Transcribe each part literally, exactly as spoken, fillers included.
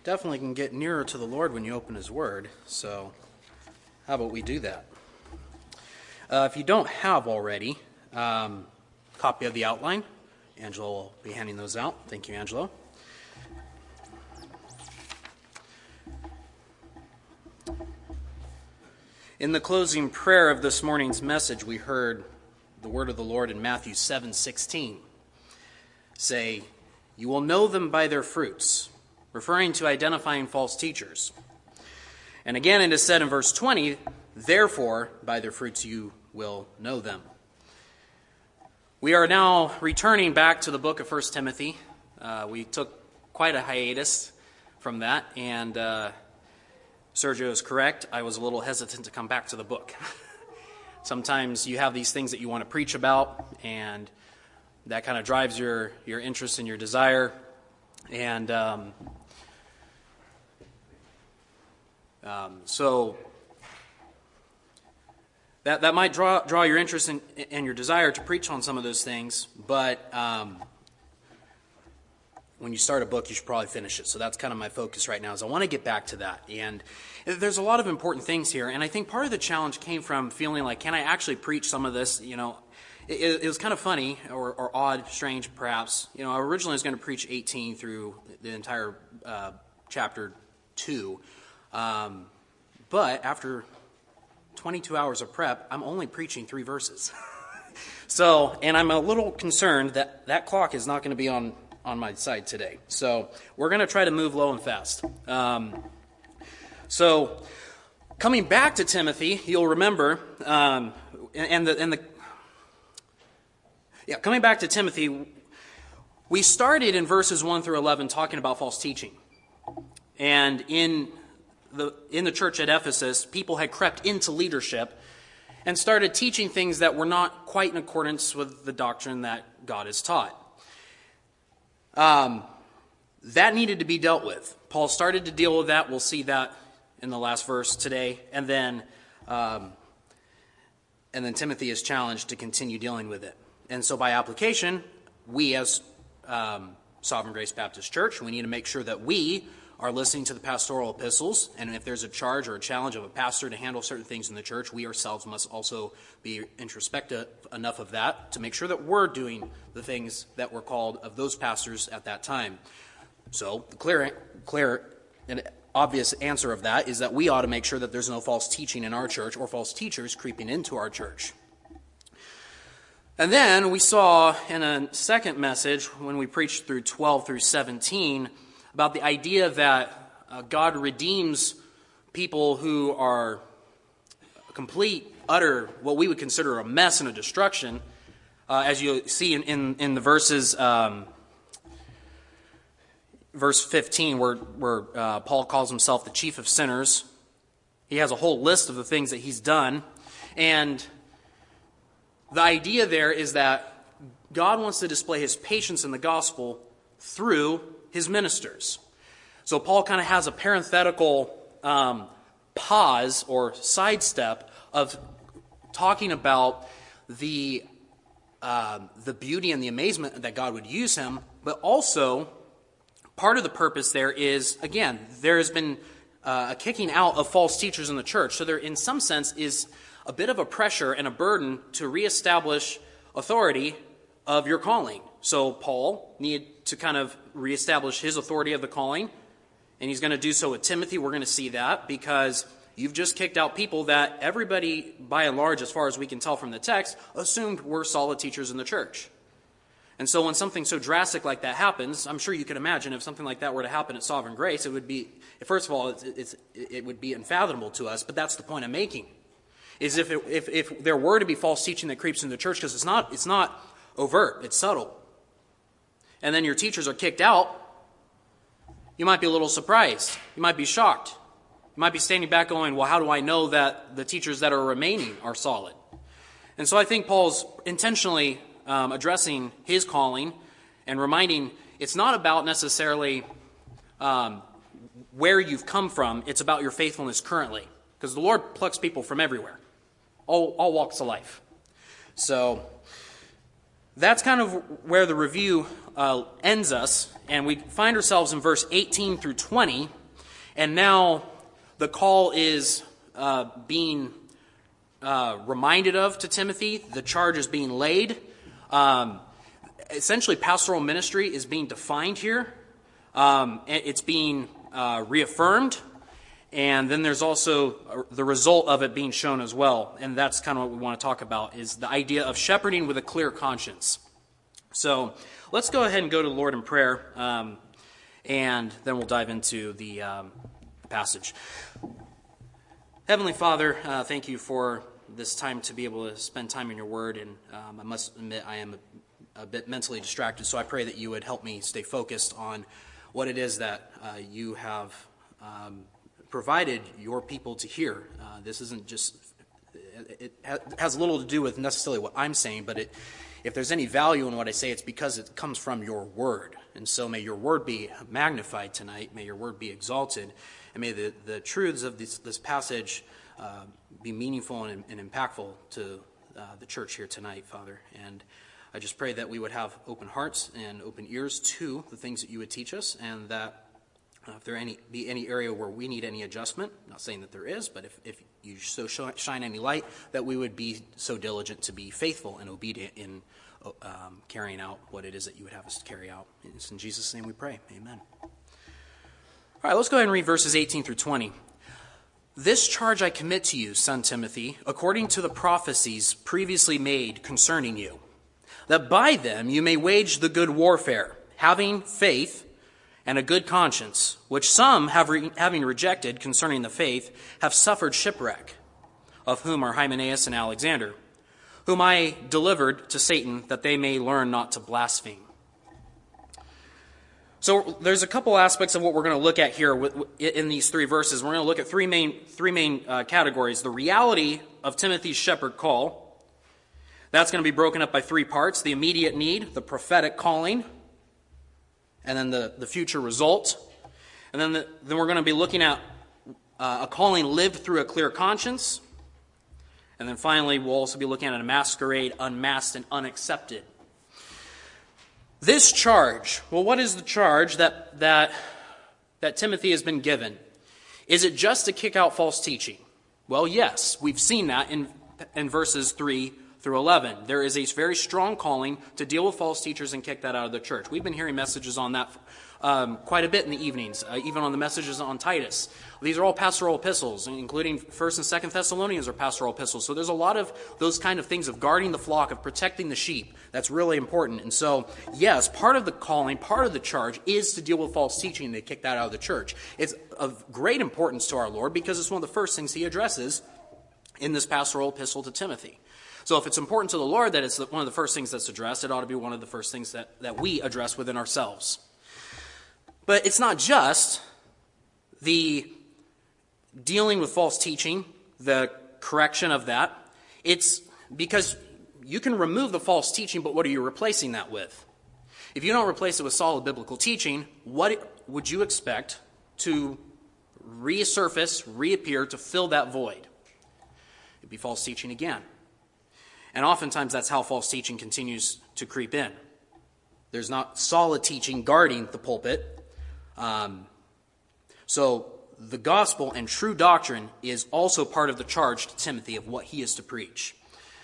definitely can get nearer to the Lord when you open His Word. So how about we do that? Uh, if you don't have already um, a copy of the outline, Angela will be handing those out. Thank you, Angela. In the closing prayer of this morning's message, we heard the word of the Lord in Matthew seven sixteen say, "You will know them by their fruits," referring to identifying false teachers. And again it is said in verse twenty, "Therefore, by their fruits you will know them." We are now returning back to the book of First Timothy. Uh, we took quite a hiatus from that, and uh, Sergio is correct. I was a little hesitant to come back to the book. Sometimes you have these things that you want to preach about, and that kind of drives your, your interest and your desire. And um, um, so that that might draw draw your interest in, and your desire to preach on some of those things, but um, when you start a book, you should probably finish it. So that's kind of my focus right now, is I want to get back to that. And there's a lot of important things here, and I think part of the challenge came from feeling like, can I actually preach some of this? You know, it, it was kind of funny, or, or odd, strange perhaps. You know, I originally was going to preach eighteen through the entire uh, chapter two, um, but after twenty-two hours of prep, I'm only preaching three verses. So, and I'm a little concerned that that clock is not going to be on on my side today. So we're going to try to move low and fast. Um, so coming back to Timothy, you'll remember, um, and the, and the, yeah, coming back to Timothy, we started in verses one through eleven talking about false teaching. And in the, in the church at Ephesus, people had crept into leadership and started teaching things that were not quite in accordance with the doctrine that God has taught. Um, that needed to be dealt with. Paul started to deal with that. We'll see that in the last verse today. And then, um, and then Timothy is challenged to continue dealing with it. And so by application, we as um, Sovereign Grace Baptist Church, we need to make sure that we are listening to the pastoral epistles. And if there's a charge or a challenge of a pastor to handle certain things in the church, we ourselves must also be introspective enough of that to make sure that we're doing the things that were called of those pastors at that time. So the clear, clear and obvious answer of that is that we ought to make sure that there's no false teaching in our church or false teachers creeping into our church. And then we saw in a second message, when we preached through twelve through seventeen, about the idea that uh, God redeems people who are complete, utter, what we would consider a mess and a destruction, uh, as you see in, in, in the verses, um, verse fifteen, where, where uh, Paul calls himself the chief of sinners. He has a whole list of the things that he's done. And the idea there is that God wants to display his patience in the gospel through his ministers. So Paul kind of has a parenthetical um, pause or sidestep of talking about the uh, the beauty and the amazement that God would use him, but also part of the purpose there is, again, there has been uh, a kicking out of false teachers in the church. So there, in some sense, is a bit of a pressure and a burden to reestablish authority of your calling. So Paul needed to kind of reestablish his authority of the calling, and he's going to do so with Timothy. We're going to see that because you've just kicked out people that everybody, by and large, as far as we can tell from the text, assumed were solid teachers in the church. And so when something so drastic like that happens, I'm sure you can imagine if something like that were to happen at Sovereign Grace, it would be, first of all, it's, it's, it would be unfathomable to us, but that's the point I'm making, is if, it, if, if there were to be false teaching that creeps into the church, because it's not, it's not overt, it's subtle, and then your teachers are kicked out, you might be a little surprised. You might be shocked. You might be standing back going, well, how do I know that the teachers that are remaining are solid? And so I think Paul's intentionally um, addressing his calling and reminding it's not about necessarily um, where you've come from. It's about your faithfulness currently. Because the Lord plucks people from everywhere, all, all walks of life. So that's kind of where the review uh, ends us, and we find ourselves in verse eighteen through twenty, and now the call is uh, being uh, reminded of to Timothy. The charge is being laid. Um, essentially, pastoral ministry is being defined here. Um, it's being uh, reaffirmed. And then there's also the result of it being shown as well. And that's kind of what we want to talk about, is the idea of shepherding with a clear conscience. So let's go ahead and go to the Lord in prayer, um, and then we'll dive into the um, passage. Heavenly Father, uh, thank you for this time to be able to spend time in your word. And um, I must admit I am a, a bit mentally distracted, so I pray that you would help me stay focused on what it is that uh, you have um provided your people to hear. Uh, this isn't just, it has little to do with necessarily what I'm saying, but it, if there's any value in what I say, it's because it comes from your word. And so may your word be magnified tonight, may your word be exalted, and may the, the truths of this, this passage uh, be meaningful and, and impactful to uh, the church here tonight, Father. And I just pray that we would have open hearts and open ears to the things that you would teach us, and that Uh, if there any, be any area where we need any adjustment, not saying that there is, but if, if you so shine any light, that we would be so diligent to be faithful and obedient in um, carrying out what it is that you would have us to carry out. It's in Jesus' name we pray. Amen. All right, let's go ahead and read verses eighteen through twenty. This charge I commit to you, son Timothy, according to the prophecies previously made concerning you, that by them you may wage the good warfare, having faith and a good conscience, which some, have re- having rejected concerning the faith, have suffered shipwreck, of whom are Hymenaeus and Alexander, whom I delivered to Satan, that they may learn not to blaspheme. So there's a couple aspects of what we're going to look at here with, in these three verses. We're going to look at three main, three main uh, categories. The reality of Timothy's shepherd call. That's going to be broken up by three parts. The immediate need, the prophetic calling, and then the, the future result. And then, the, then we're going to be looking at uh, a calling lived through a clear conscience. And then finally, we'll also be looking at a masquerade, unmasked, and unaccepted. This charge, well, what is the charge that, that, that Timothy has been given? Is it just to kick out false teaching? Well, yes, we've seen that in, in verses three through eleven. There is a very strong calling to deal with false teachers and kick that out of the church. We've been hearing messages on that um, quite a bit in the evenings, uh, even on the messages on Titus. These are all pastoral epistles, including First and Second Thessalonians are pastoral epistles. So there's a lot of those kind of things of guarding the flock, of protecting the sheep. That's really important. And so, yes, part of the calling, part of the charge is to deal with false teaching and to kick that out of the church. It's of great importance to our Lord because it's one of the first things he addresses in this pastoral epistle to Timothy. So if it's important to the Lord that it's one of the first things that's addressed, it ought to be one of the first things that, that we address within ourselves. But it's not just the dealing with false teaching, the correction of that. It's because you can remove the false teaching, but what are you replacing that with? If you don't replace it with solid biblical teaching, what would you expect to resurface, reappear, to fill that void? It'd be false teaching again. And oftentimes that's how false teaching continues to creep in. There's not solid teaching guarding the pulpit. Um, so the gospel and true doctrine is also part of the charge to Timothy of what he is to preach.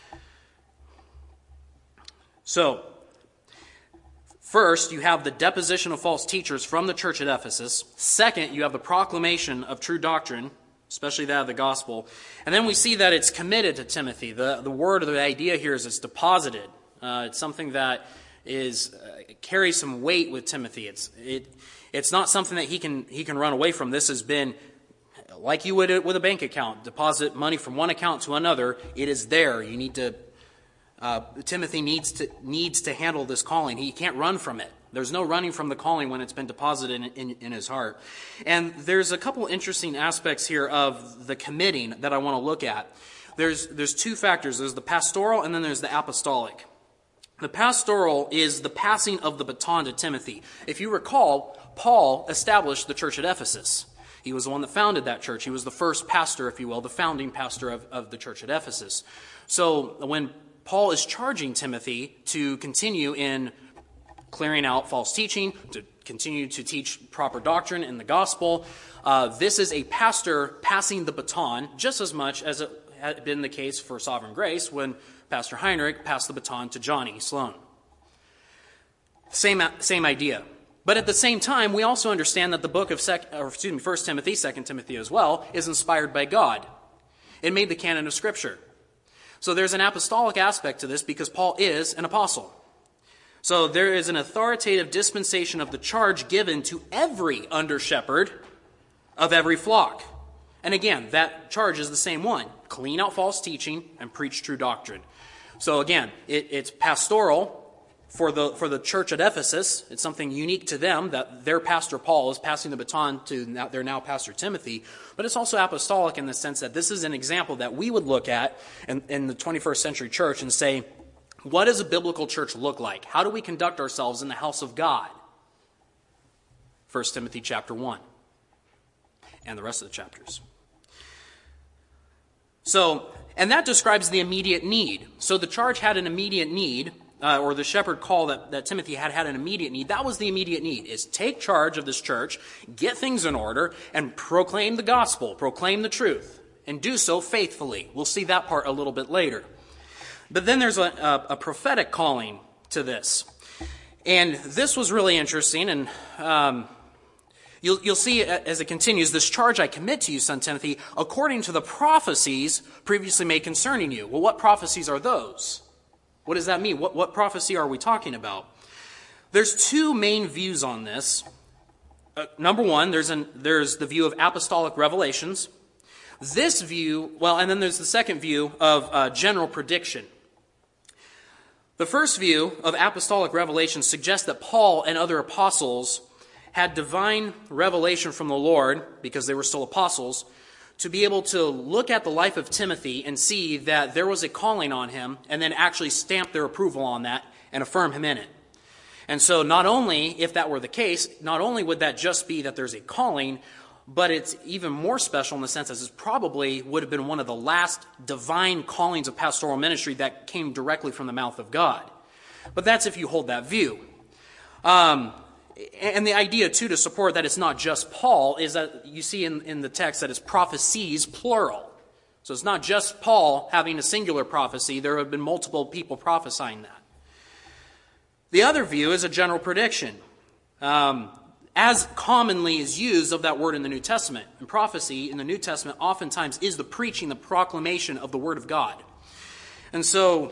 So, first, you have the deposition of false teachers from the church at Ephesus. Second, you have the proclamation of true doctrine, especially that of the gospel. And then we see that it's committed to Timothy. The, the word or the idea here is it's deposited. Uh, it's something that is uh, carries some weight with Timothy. It's it it's not something that he can he can run away from. This has been like you would with a bank account. Deposit money from one account to another. It is there. You need to. Uh, Timothy needs to needs to handle this calling. He can't run from it. There's no running from the calling when it's been deposited in, in, in his heart. And there's a couple interesting aspects here of the committing that I want to look at. There's there's two factors. There's the pastoral and then there's the apostolic. The pastoral is the passing of the baton to Timothy. If you recall, Paul established the church at Ephesus. He was the one that founded that church. He was the first pastor, if you will, the founding pastor of, of the church at Ephesus. So when Paul is charging Timothy to continue in clearing out false teaching, to continue to teach proper doctrine in the gospel. Uh, this is a pastor passing the baton just as much as it had been the case for Sovereign Grace when Pastor Heinrich passed the baton to Johnny Sloan. Same, same idea. But at the same time, we also understand that the book of Sec, or excuse me, First Timothy, Second Timothy as well, is inspired by God. It made the canon of Scripture. So there's an apostolic aspect to this because Paul is an apostle. So there is an authoritative dispensation of the charge given to every under-shepherd of every flock. And again, that charge is the same one. Clean out false teaching and preach true doctrine. So again, it, it's pastoral for the for the church at Ephesus. It's something unique to them that their pastor Paul is passing the baton to now, their now pastor Timothy. But it's also apostolic in the sense that this is an example that we would look at in, in the twenty-first century church and say, what does a biblical church look like? How do we conduct ourselves in the house of God? First Timothy chapter one and the rest of the chapters. So, and that describes the immediate need. So the charge had an immediate need, uh, or the shepherd call that, that Timothy had had an immediate need. That was the immediate need, is take charge of this church, get things in order, and proclaim the gospel, proclaim the truth, and do so faithfully. We'll see that part a little bit later. But then there's a, a, a prophetic calling to this. And this was really interesting, and um, you'll, you'll see as it continues, this charge I commit to you, son Timothy, according to the prophecies previously made concerning you. Well, what prophecies are those? What does that mean? What, what prophecy are we talking about? There's two main views on this. Uh, number one, there's, an, there's the view of apostolic revelations. This view, well, and then there's the second view of uh, general prediction. The first view of apostolic revelation suggests that Paul and other apostles had divine revelation from the Lord, because they were still apostles, to be able to look at the life of Timothy and see that there was a calling on him, and then actually stamp their approval on that and affirm him in it. And so not only, if that were the case, not only would that just be that there's a calling, but it's even more special in the sense as it probably would have been one of the last divine callings of pastoral ministry that came directly from the mouth of God. But that's if you hold that view. Um, and the idea, too, to support that it's not just Paul is that you see in, in the text that it's prophecies, plural. So it's not just Paul having a singular prophecy. There have been multiple people prophesying that. The other view is a general prediction. Um, as commonly is used of that word in the New Testament. And prophecy in the New Testament oftentimes is the preaching, the proclamation of the Word of God. And so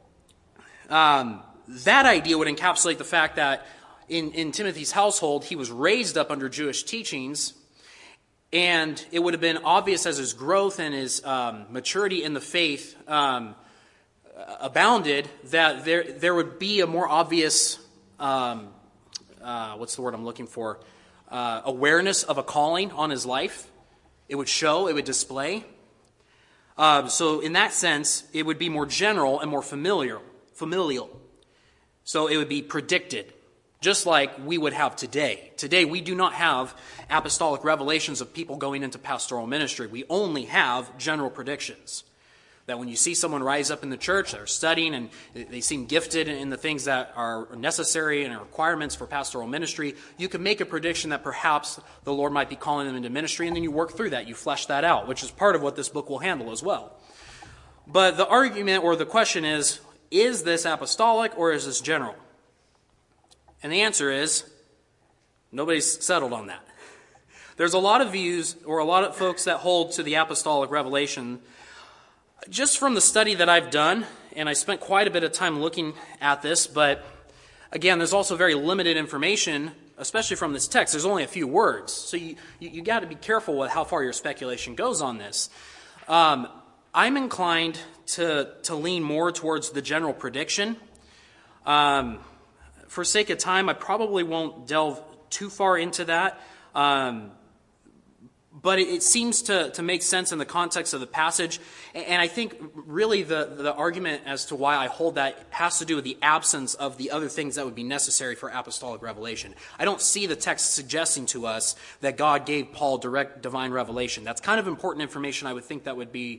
um, that idea would encapsulate the fact that in, in Timothy's household, he was raised up under Jewish teachings, and it would have been obvious as his growth and his um, maturity in the faith um, abounded that there, there would be a more obvious um Uh, what's the word I'm looking for? Uh, awareness of a calling on his life. It would show, it would display. Uh, so in that sense, it would be more general and more familiar, familial. So it would be predicted, just like we would have today. Today, we do not have apostolic revelations of people going into pastoral ministry. We only have general predictions. That when you see someone rise up in the church, they're studying and they seem gifted in the things that are necessary and requirements for pastoral ministry, you can make a prediction that perhaps the Lord might be calling them into ministry, and then you work through that. You flesh that out, which is part of what this book will handle as well. But the argument or the question is, is this apostolic or is this general? And the answer is, nobody's settled on that. There's a lot of views or a lot of folks that hold to the apostolic revelation. Just from the study that I've done, and I spent quite a bit of time looking at this, but again, there's also very limited information, especially from this text. There's only a few words, so you, you, you got to be careful with how far your speculation goes on this. Um, I'm inclined to, to lean more towards the general prediction. Um, for sake of time, I probably won't delve too far into that. Um, But it seems to, to make sense in the context of the passage. And I think really the, the argument as to why I hold that has to do with the absence of the other things that would be necessary for apostolic revelation. I don't see the text suggesting to us that God gave Paul direct divine revelation. That's kind of important information I would think that would be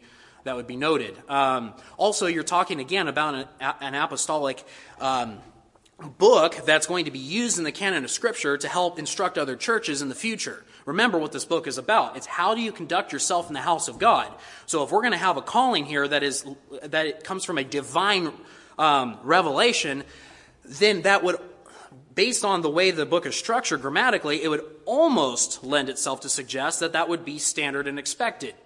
that would be noted. Um, also, you're talking again about an, an apostolic um, book that's going to be used in the canon of Scripture to help instruct other churches in the future. Remember what this book is about. It's how do you conduct yourself in the house of God. So if we're going to have a calling here that is that it comes from a divine um, revelation, then that would, based on the way the book is structured grammatically, it would almost lend itself to suggest that that would be standard and expected.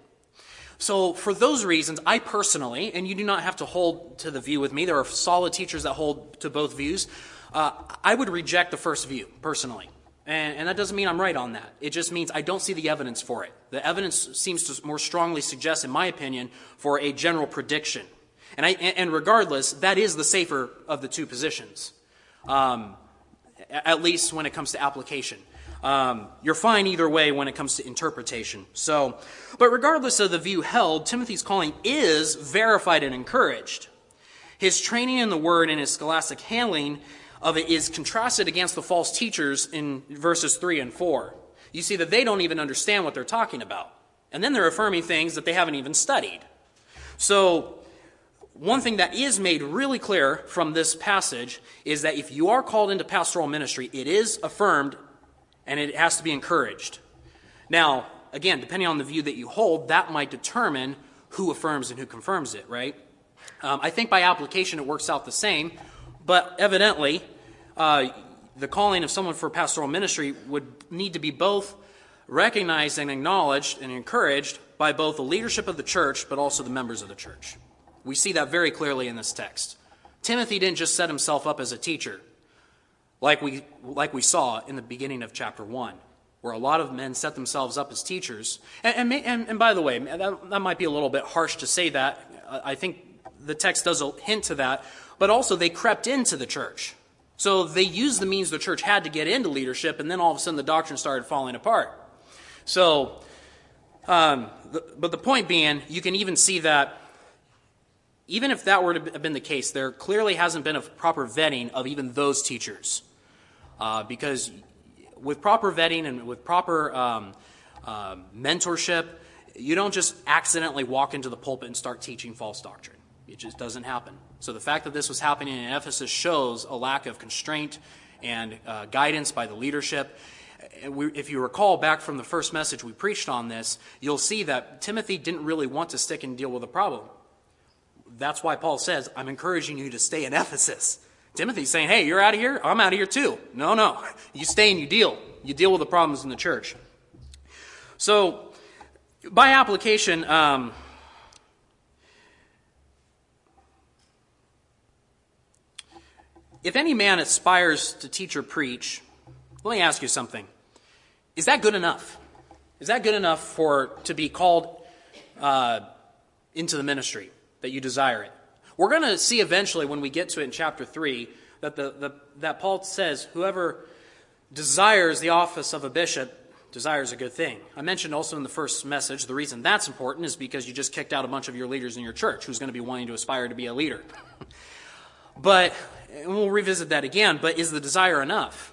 So for those reasons, I personally, and you do not have to hold to the view with me, there are solid teachers that hold to both views, uh, I would reject the first view, personally. And, and that doesn't mean I'm right on that. It just means I don't see the evidence for it. The evidence seems to more strongly suggest, in my opinion, for a general prediction. And, I, and regardless, that is the safer of the two positions, um, at least when it comes to application. Um, you're fine either way when it comes to interpretation. So, but regardless of the view held, Timothy's calling is verified and encouraged. His training in the word and his scholastic handling of it is contrasted against the false teachers in verses three and four. You see that they don't even understand what they're talking about. And then they're affirming things that they haven't even studied. So, one thing that is made really clear from this passage is that if you are called into pastoral ministry, it is affirmed and it has to be encouraged. Now, again, depending on the view that you hold, that might determine who affirms and who confirms it, right? Um, I think by application it works out the same, but evidently uh, the calling of someone for pastoral ministry would need to be both recognized and acknowledged and encouraged by both the leadership of the church, but also the members of the church. We see that very clearly in this text. Timothy didn't just set himself up as a teacher, like we like we saw in the beginning of chapter one, where a lot of men set themselves up as teachers. And, and, and, and by the way, that, that might be a little bit harsh to say that. I think the text does hint to that. But also they crept into the church. So they used the means the church had to get into leadership, and then all of a sudden the doctrine started falling apart. So, um, the, but the point being, you can even see that even if that were to have been the case, there clearly hasn't been a proper vetting of even those teachers. Uh, because with proper vetting and with proper um, uh, mentorship, you don't just accidentally walk into the pulpit and start teaching false doctrine. It just doesn't happen. So the fact that this was happening in Ephesus shows a lack of constraint and uh, guidance by the leadership. We, if you recall back from the first message we preached on this, you'll see that Timothy didn't really want to stick and deal with the problem. That's why Paul says, I'm encouraging you to stay in Ephesus. Timothy's saying, hey, you're out of here? I'm out of here too. No, no. You stay and you deal. You deal with the problems in the church. So, by application, um, if any man aspires to teach or preach, let me ask you something. Is that good enough? Is that good enough for to be called uh, into the ministry, that you desire it? We're going to see eventually when we get to it in chapter three that the, the that Paul says whoever desires the office of a bishop desires a good thing. I mentioned also in the first message the reason that's important is because you just kicked out a bunch of your leaders in your church who's going to be wanting to aspire to be a leader. But, and we'll revisit that again, but is the desire enough?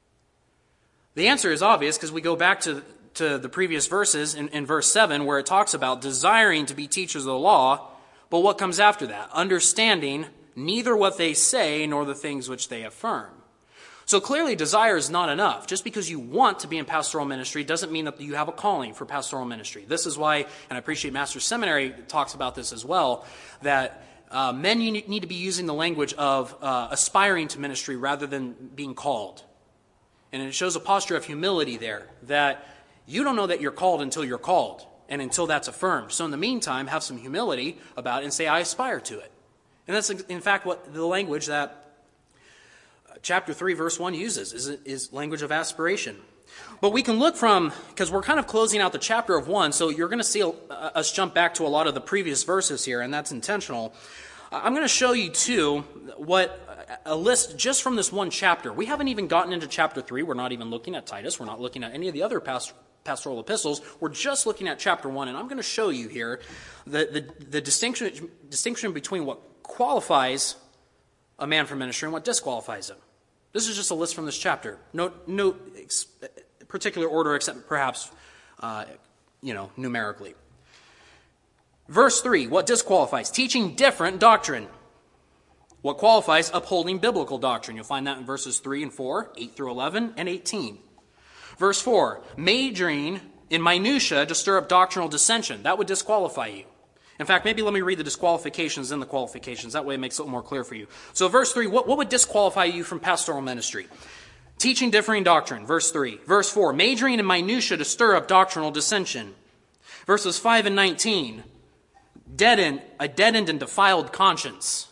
The answer is obvious because we go back to, to the previous verses in, in verse seven where it talks about desiring to be teachers of the law, but what comes after that? Understanding neither what they say nor the things which they affirm. So clearly desire is not enough. Just because you want to be in pastoral ministry doesn't mean that you have a calling for pastoral ministry. This is why, and I appreciate Master's Seminary talks about this as well, that uh, men need to be using the language of uh, aspiring to ministry rather than being called. And it shows a posture of humility there, that you don't know that you're called until you're called and until that's affirmed. So in the meantime, have some humility about it and say, I aspire to it. And that's, in fact, what the language that chapter three, verse one uses, is, is language of aspiration. But we can look from, because we're kind of closing out the chapter of one, so you're going to see uh, us jump back to a lot of the previous verses here, and that's intentional. I'm going to show you, too, what a list just from this one chapter. We haven't even gotten into chapter three. We're not even looking at Titus. We're not looking at any of the other past, pastoral epistles. We're just looking at chapter one, and I'm going to show you here the, the, the distinction, distinction between what qualifies a man for ministry and what disqualifies him. This is just a list from this chapter. No, no ex- particular order except perhaps, uh, you know, numerically. Verse three, what disqualifies? Teaching different doctrine. What qualifies? Upholding biblical doctrine. You'll find that in verses three and four, eight through eleven, and eighteen. Verse four, majoring in minutia to stir up doctrinal dissension. That would disqualify you. In fact, maybe let me read the disqualifications and the qualifications. That way it makes it more clear for you. So verse three, what, what would disqualify you from pastoral ministry? Teaching differing doctrine, verse three. Verse four, majoring in minutia to stir up doctrinal dissension. Verses five and nineteen, deadened, a deadened and defiled conscience.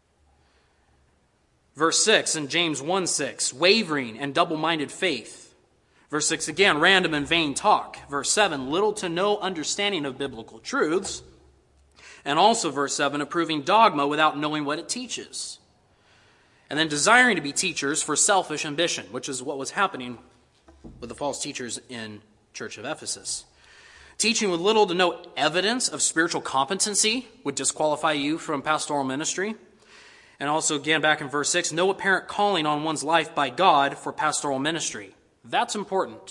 Verse six in James one six, wavering and double-minded faith. Verse six again, random and vain talk. Verse seven, little to no understanding of biblical truths. And also verse seven, approving dogma without knowing what it teaches. And then desiring to be teachers for selfish ambition, which is what was happening with the false teachers in Church of Ephesus. Teaching with little to no evidence of spiritual competency would disqualify you from pastoral ministry. And also, again, back in verse six, no apparent calling on one's life by God for pastoral ministry. That's important.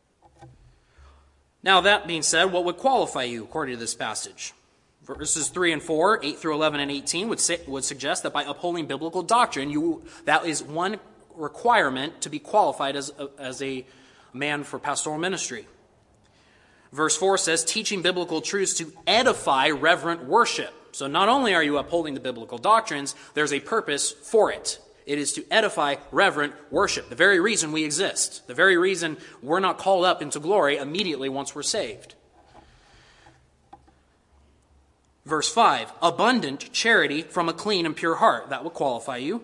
Now, that being said, what would qualify you according to this passage? Verses three and four, eight through eleven and eighteen would say, would suggest that by upholding biblical doctrine, you that is one requirement to be qualified as a, as a man for pastoral ministry. Verse four says, teaching biblical truths to edify reverent worship. So not only are you upholding the biblical doctrines, there's a purpose for it. It is to edify reverent worship. The very reason we exist. The very reason we're not called up into glory immediately once we're saved. Verse five, abundant charity from a clean and pure heart. That would qualify you.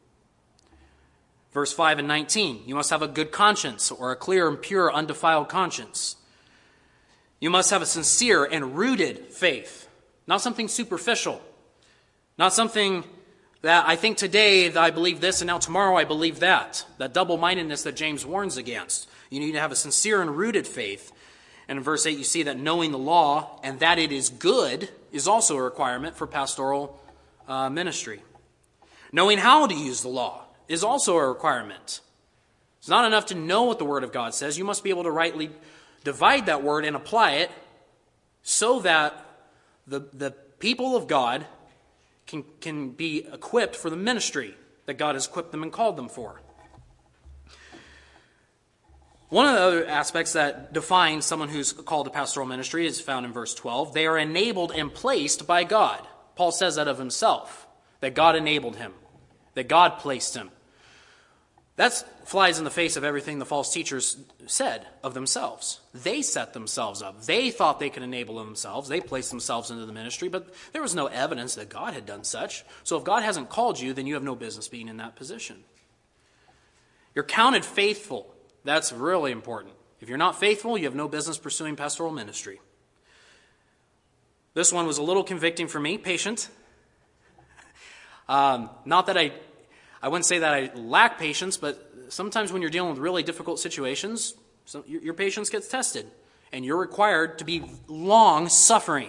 Verse five and nineteen, you must have a good conscience or a clear and pure undefiled conscience. You must have a sincere and rooted faith. Not something superficial. Not something that I think today that I believe this and now tomorrow I believe that. That double-mindedness that James warns against. You need to have a sincere and rooted faith. And in verse eight you see that knowing the law and that it is good is also a requirement for pastoral uh, ministry. Knowing how to use the law is also a requirement. It's not enough to know what the Word of God says. You must be able to rightly divide that word and apply it so that the, the people of God can, can be equipped for the ministry that God has equipped them and called them for. One of the other aspects that defines someone who's called to pastoral ministry is found in verse twelve. They are enabled and placed by God. Paul says that of himself, that God enabled him, that God placed him. That flies in the face of everything the false teachers said of themselves. They set themselves up. They thought they could enable themselves. They placed themselves into the ministry, but there was no evidence that God had done such. So if God hasn't called you, then you have no business being in that position. You're counted faithful. That's really important. If you're not faithful, you have no business pursuing pastoral ministry. This one was a little convicting for me. Patient. Um, not that I... I wouldn't say that I lack patience, but sometimes when you're dealing with really difficult situations, so your, your patience gets tested, and you're required to be long-suffering.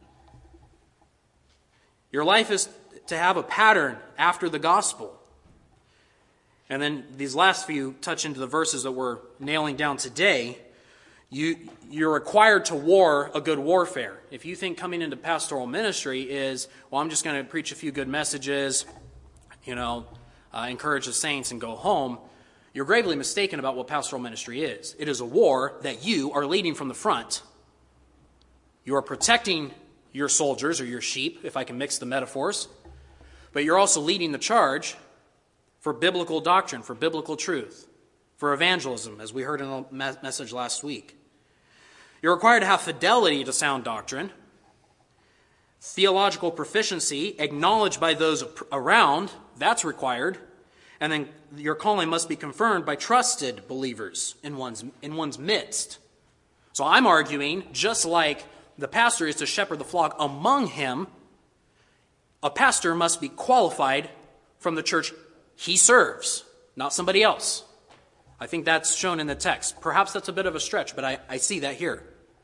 Your life is to have a pattern after the gospel. And then these last few touch into the verses that we're nailing down today. You, you're required to war a good warfare. If you think coming into pastoral ministry is, well, I'm just going to preach a few good messages, you know, Uh, encourage the saints and go home, you're gravely mistaken about what pastoral ministry is. It is a war that you are leading from the front. You are protecting your soldiers or your sheep, if I can mix the metaphors, but you're also leading the charge for biblical doctrine, for biblical truth, for evangelism, as we heard in the me- message last week. You're required to have fidelity to sound doctrine, theological proficiency acknowledged by those around, that's required. And then your calling must be confirmed by trusted believers in one's, in one's midst. So I'm arguing, just like the pastor is to shepherd the flock among him, a pastor must be qualified from the church he serves, not somebody else. I think that's shown in the text. Perhaps that's a bit of a stretch, but I, I see that here.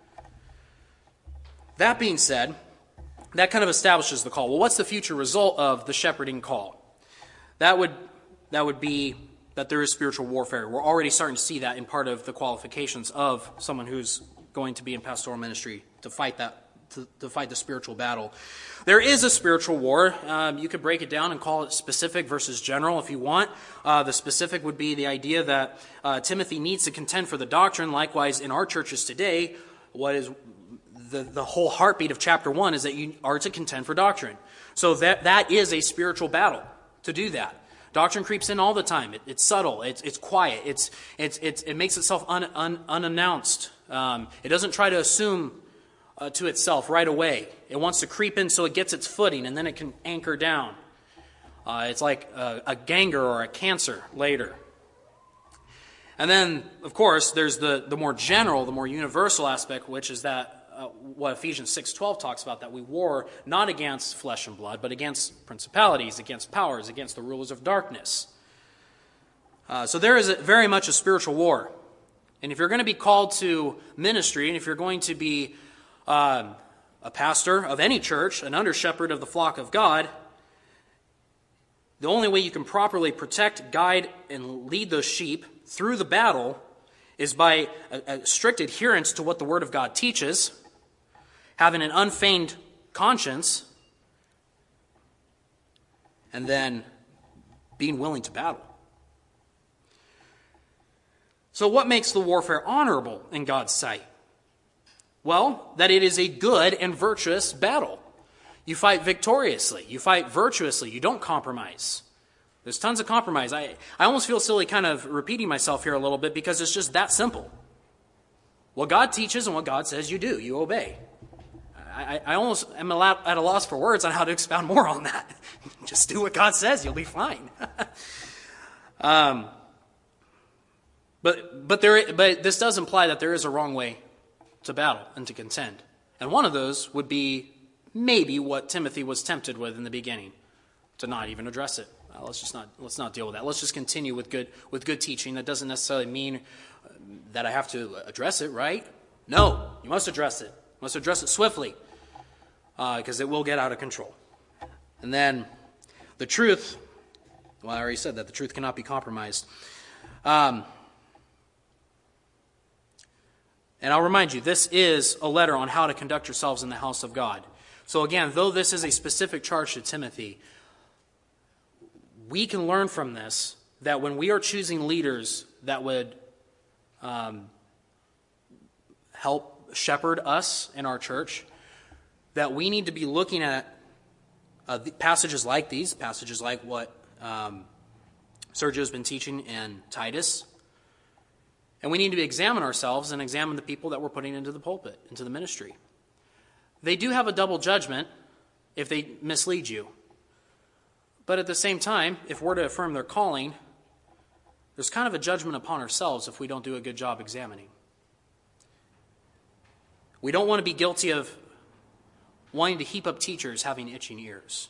That being said, that kind of establishes the call. Well, what's the future result of the shepherding call? That would that would be that there is spiritual warfare. We're already starting to see that in part of the qualifications of someone who's going to be in pastoral ministry to fight that to, to fight the spiritual battle. There is a spiritual war. Um, you could break it down and call it specific versus general if you want. Uh, the specific would be the idea that uh, Timothy needs to contend for the doctrine. Likewise, in our churches today, what is the, the whole heartbeat of chapter one is that you are to contend for doctrine. So that that is a spiritual battle to do that. Doctrine creeps in all the time. It, it's subtle. It's it's quiet. It's it's, it's it makes itself un, un, unannounced. Um, it doesn't try to assume uh, to itself right away. It wants to creep in so it gets its footing, and then it can anchor down. Uh, it's like a, a ganger or a cancer later. And then, of course, there's the, the more general, the more universal aspect, which is that uh, what Ephesians six twelve talks about, that we war not against flesh and blood, but against principalities, against powers, against the rulers of darkness. Uh, so there is a, very much a spiritual war. And if you're going to be called to ministry, and if you're going to be um, a pastor of any church, an under-shepherd of the flock of God, the only way you can properly protect, guide, and lead those sheep through the battle is by a, a strict adherence to what the Word of God teaches, having an unfeigned conscience, and then being willing to battle. So what makes the warfare honorable in God's sight? Well, that it is a good and virtuous battle. You fight victoriously. You fight virtuously. You don't compromise. There's tons of compromise. I, I almost feel silly kind of repeating myself here a little bit because it's just that simple. What God teaches and what God says you do, you obey. I, I almost am at a loss for words on how to expound more on that. Just do what God says, you'll be fine. um, but but there but this does imply that there is a wrong way to battle and to contend. And one of those would be maybe what Timothy was tempted with in the beginning, to not even address it. Uh, let's just not let's not deal with that. Let's just continue with good with good teaching. That doesn't necessarily mean that I have to address it, right? No, you must address it. You must address it swiftly, because uh, it will get out of control. And then the truth. Well, I already said that the truth cannot be compromised. Um, and I'll remind you, this is a letter on how to conduct yourselves in the house of God. So again, though this is a specific charge to Timothy, we can learn from this that when we are choosing leaders that would um, help shepherd us in our church, that we need to be looking at uh, the passages like these, passages like what um, Sergio has been teaching in Titus, and we need to examine ourselves and examine the people that we're putting into the pulpit, into the ministry. They do have a double judgment if they mislead you. But at the same time, if we're to affirm their calling, there's kind of a judgment upon ourselves if we don't do a good job examining. We don't want to be guilty of wanting to heap up teachers having itching ears.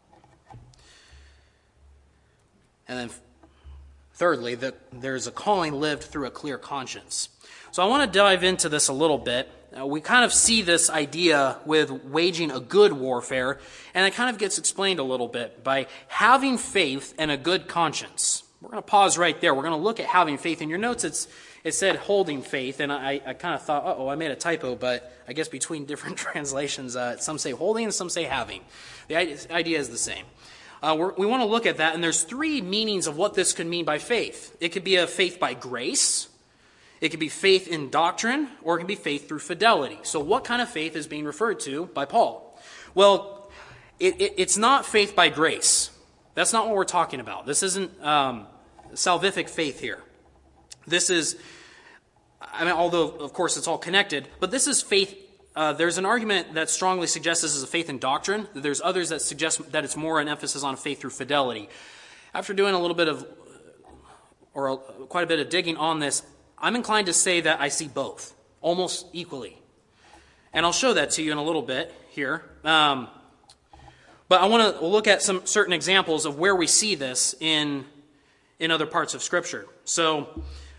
And then thirdly, that there's a calling lived through a clear conscience. So I want to dive into this a little bit. Uh, we kind of see this idea with waging a good warfare, and it kind of gets explained a little bit by having faith and a good conscience. We're going to pause right there. We're going to look at having faith. In your notes, it's it said holding faith, and I, I kind of thought, uh-oh, I made a typo, but I guess between different translations, uh, some say holding and some say having. The idea is the same. Uh, we're, we want to look at that, and there's three meanings of what this could mean by faith. It could be a faith by grace, it could be faith in doctrine, or it can be faith through fidelity. So what kind of faith is being referred to by Paul? Well, it, it, it's not faith by grace. That's not what we're talking about. This isn't um, salvific faith here. This is, I mean, although, of course, it's all connected, but this is faith. Uh, there's an argument that strongly suggests this is a faith in doctrine. There's others that suggest that it's more an emphasis on faith through fidelity. After doing a little bit of, or a, quite a bit of digging on this, I'm inclined to say that I see both, almost equally. And I'll show that to you in a little bit here. Um, but I want to look at some certain examples of where we see this in, in other parts of Scripture. So,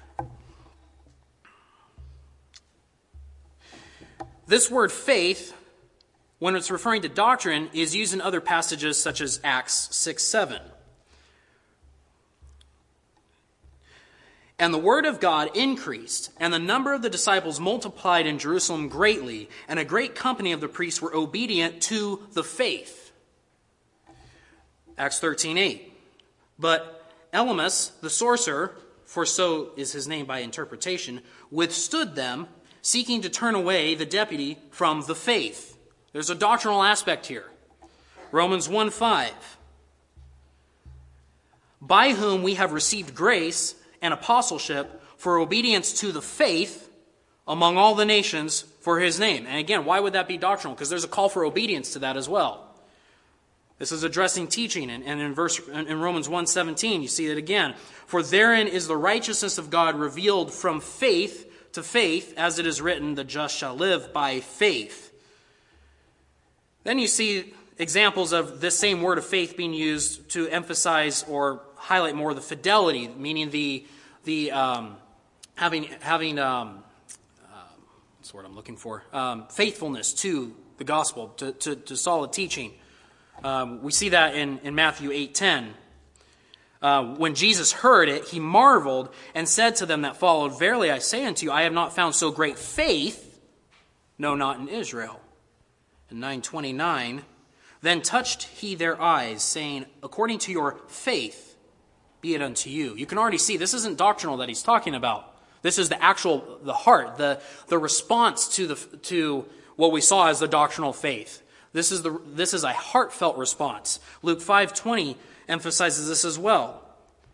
this word faith, when it's referring to doctrine, is used in other passages such as Acts six seven. And the word of God increased, and the number of the disciples multiplied in Jerusalem greatly, and a great company of the priests were obedient to the faith. Acts thirteen eight. But Elymas, the sorcerer, for so is his name by interpretation, withstood them, seeking to turn away the deputy from the faith. There's a doctrinal aspect here. Romans one five. By whom we have received grace and apostleship for obedience to the faith among all the nations for his name. And again, why would that be doctrinal? Because there's a call for obedience to that as well. This is addressing teaching, and, and in verse in Romans one seventeen, you see it again. For therein is the righteousness of God revealed from faith to faith, as it is written, the just shall live by faith. Then you see examples of this same word of faith being used to emphasize or highlight more the fidelity, meaning the the um, having having um, uh, what's the word I'm looking for? Um, faithfulness to the gospel, to to, to solid teaching. Um, we see that in, in Matthew eight ten. Uh, when Jesus heard it, he marveled and said to them that followed, Verily I say unto you, I have not found so great faith, no, not in Israel. In nine twenty-nine, then touched he their eyes, saying, According to your faith, be it unto you. You can already see this isn't doctrinal that he's talking about. This is the actual, the heart, the, the response to the to what we saw as the doctrinal faith. This is the this is a heartfelt response. Luke five twenty emphasizes this as well.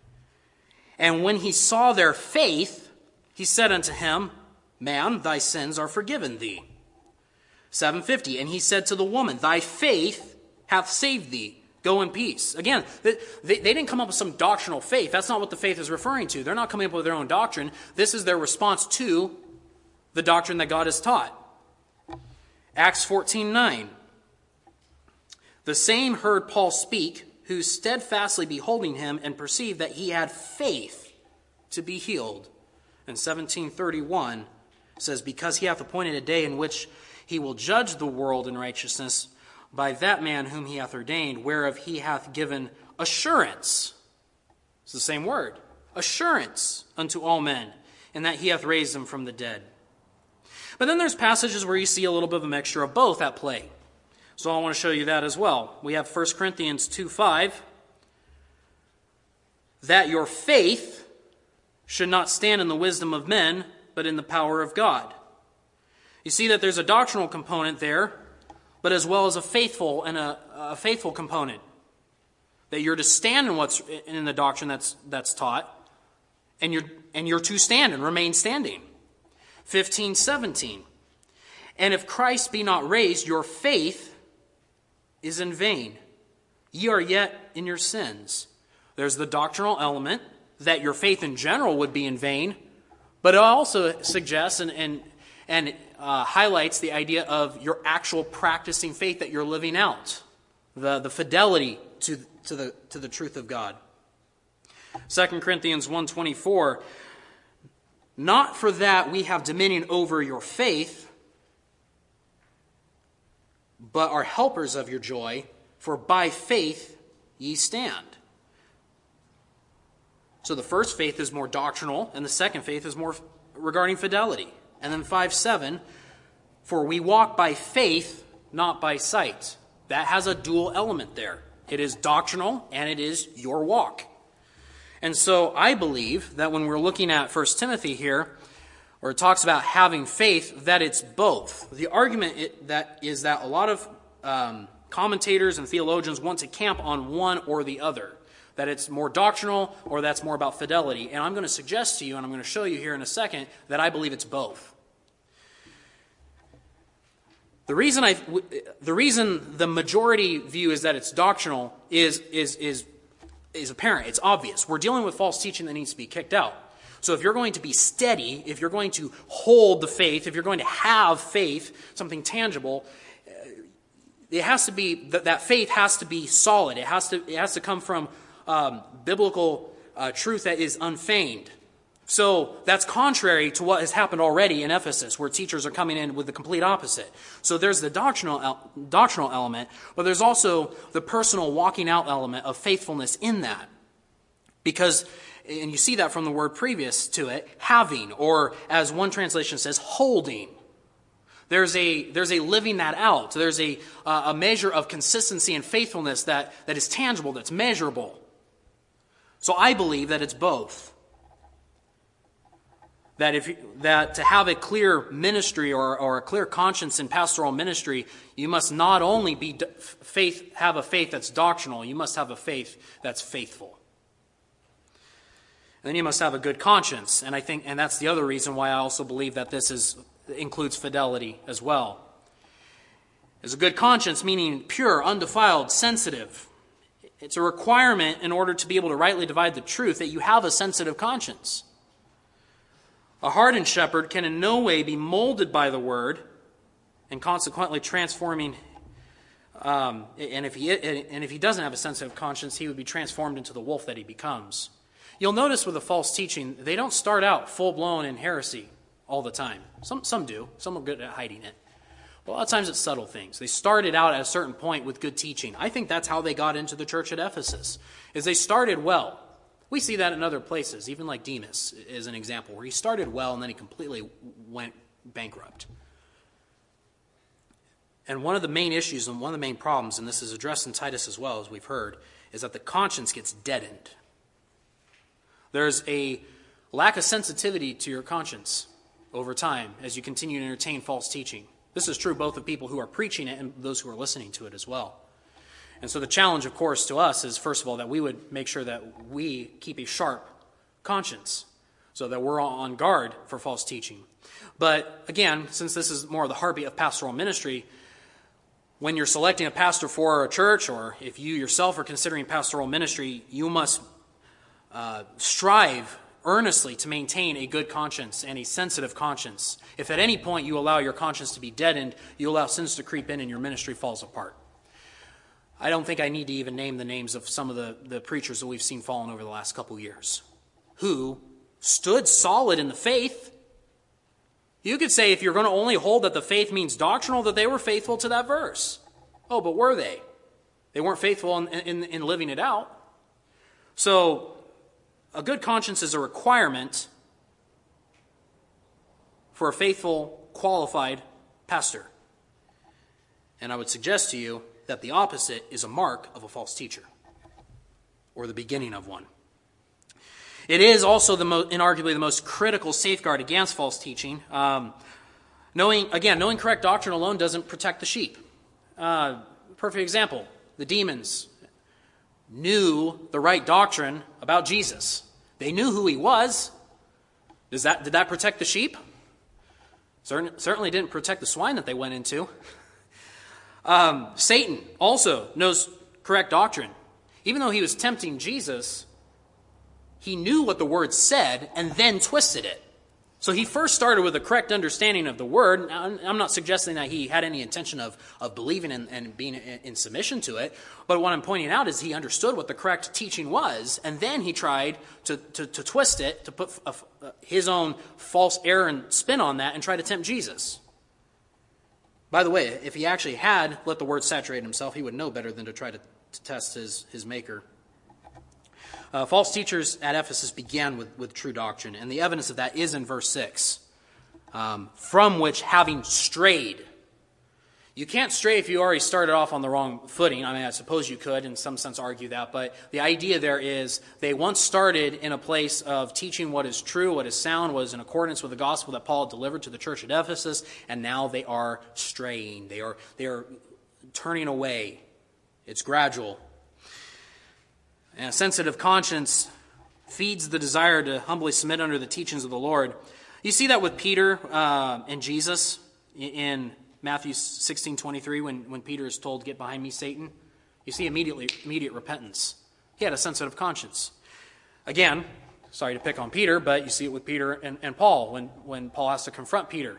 And when he saw their faith, he said unto him, Man, thy sins are forgiven thee. seven fifty, and he said to the woman, Thy faith hath saved thee. Go in peace. Again, they, they didn't come up with some doctrinal faith. That's not what the faith is referring to. They're not coming up with their own doctrine. This is their response to the doctrine that God has taught. Acts fourteen nine. The same heard Paul speak, who steadfastly beholding him and perceived that he had faith to be healed. And seventeen thirty-one says, Because he hath appointed a day in which he will judge the world in righteousness by that man whom he hath ordained, whereof he hath given assurance. It's the same word. Assurance unto all men, and that he hath raised them from the dead. But then there's passages where you see a little bit of a mixture of both at play. So I want to show you that as well. We have First Corinthians two five. That your faith should not stand in the wisdom of men, but in the power of God. You see that there's a doctrinal component there, but as well as a faithful and a, a faithful component. That you're to stand in what's in the doctrine that's that's taught, and you're and you're to stand and remain standing. fifteen seventeen. And if Christ be not raised, your faith is in vain. Ye are yet in your sins. There's the doctrinal element that your faith in general would be in vain, but it also suggests and and, and uh, highlights the idea of your actual practicing faith that you're living out, the, the fidelity to, to, the, to the truth of God. Second Corinthians one twenty-four, not for that we have dominion over your faith, but are helpers of your joy, for by faith ye stand. So the first faith is more doctrinal, and the second faith is more regarding fidelity. And then five seven, for we walk by faith, not by sight. That has a dual element there. It is doctrinal, and it is your walk. And so I believe that when we're looking at First Timothy here, where it talks about having faith, that it's both. The argument it, that is that a lot of um, commentators and theologians want to camp on one or the other. That it's more doctrinal or that's more about fidelity. And I'm going to suggest to you, and I'm going to show you here in a second, that I believe it's both. The reason I, the reason the majority view is that it's doctrinal is, is, is, is apparent. It's obvious. We're dealing with false teaching that needs to be kicked out. So if you're going to be steady, if you're going to hold the faith, if you're going to have faith, something tangible, it has to be, that, that faith has to be solid. It has to, it has to come from um, biblical uh, truth that is unfeigned. So that's contrary to what has happened already in Ephesus, where teachers are coming in with the complete opposite. So there's the doctrinal doctrinal element, but there's also the personal walking out element of faithfulness in that. Because and you see that from the word previous to it, having, or as one translation says, holding. There's a, there's a living that out. There's a, uh, a measure of consistency and faithfulness that, that is tangible, that's measurable. So I believe that it's both. That if that to have a clear ministry or, or a clear conscience in pastoral ministry, you must not only be faith have a faith that's doctrinal, you must have a faith that's faithful. And then you must have a good conscience, and I think, and that's the other reason why I also believe that this is includes fidelity as well. Is a good conscience, meaning pure, undefiled, sensitive. It's a requirement in order to be able to rightly divide the truth that you have a sensitive conscience. A hardened shepherd can in no way be molded by the word and consequently transforming, um, and, if he, and if he doesn't have a sensitive conscience, he would be transformed into the wolf that he becomes. You'll notice with a false teaching, they don't start out full-blown in heresy all the time. Some, some do. Some are good at hiding it. But a lot of times it's subtle things. They started out at a certain point with good teaching. I think that's how they got into the church at Ephesus, is they started well. We see that in other places, even like Demas is an example, where he started well and then he completely went bankrupt. And one of the main issues and one of the main problems, and this is addressed in Titus as well, as we've heard, is that the conscience gets deadened. There's a lack of sensitivity to your conscience over time as you continue to entertain false teaching. This is true both of people who are preaching it and those who are listening to it as well. And so the challenge, of course, to us is, first of all, that we would make sure that we keep a sharp conscience so that we're on guard for false teaching. But again, since this is more of the heartbeat of pastoral ministry, when you're selecting a pastor for a church, or if you yourself are considering pastoral ministry, you must uh, strive earnestly to maintain a good conscience and a sensitive conscience. If at any point you allow your conscience to be deadened, you allow sins to creep in and your ministry falls apart. I don't think I need to even name the names of some of the, the preachers that we've seen fallen over the last couple years who stood solid in the faith. You could say if you're going to only hold that the faith means doctrinal, that they were faithful to that verse. Oh, but were they? They weren't faithful in, in, in living it out. So a good conscience is a requirement for a faithful, qualified pastor. And I would suggest to you that the opposite is a mark of a false teacher, or the beginning of one. It is also the mo- inarguably the most critical safeguard against false teaching. Um, knowing again, knowing correct doctrine alone doesn't protect the sheep. Uh, perfect example: the demons knew the right doctrine about Jesus. They knew who he was. Does that did that protect the sheep? Certain, certainly didn't protect the swine that they went into. Um, Satan also knows correct doctrine. Even though he was tempting Jesus, he knew what the word said and then twisted it. So he first started with a correct understanding of the word. Now, I'm not suggesting that he had any intention of, of believing in, and being in, in submission to it. But what I'm pointing out is he understood what the correct teaching was, and then he tried to, to, to twist it, to put a, a, his own false error and spin on that and try to tempt Jesus. By the way, if he actually had let the word saturate himself, he would know better than to try to, to test his, his maker. Uh, false teachers at Ephesus began with, with true doctrine, and the evidence of that is in verse six. Um, from which, having strayed. You can't stray if you already started off on the wrong footing. I mean, I suppose you could in some sense argue that, but the idea there is they once started in a place of teaching what is true, what is sound, what is in accordance with the gospel that Paul had delivered to the church at Ephesus, and now they are straying. They are, they are turning away. It's gradual. And a sensitive conscience feeds the desire to humbly submit under the teachings of the Lord. You see that with Peter uh, and Jesus in Matthew sixteen twenty-three, when, when Peter is told, "Get behind me, Satan." You see immediately immediate repentance. He had a sensitive conscience. Again, sorry to pick on Peter, but you see it with Peter and, and Paul, when, when Paul has to confront Peter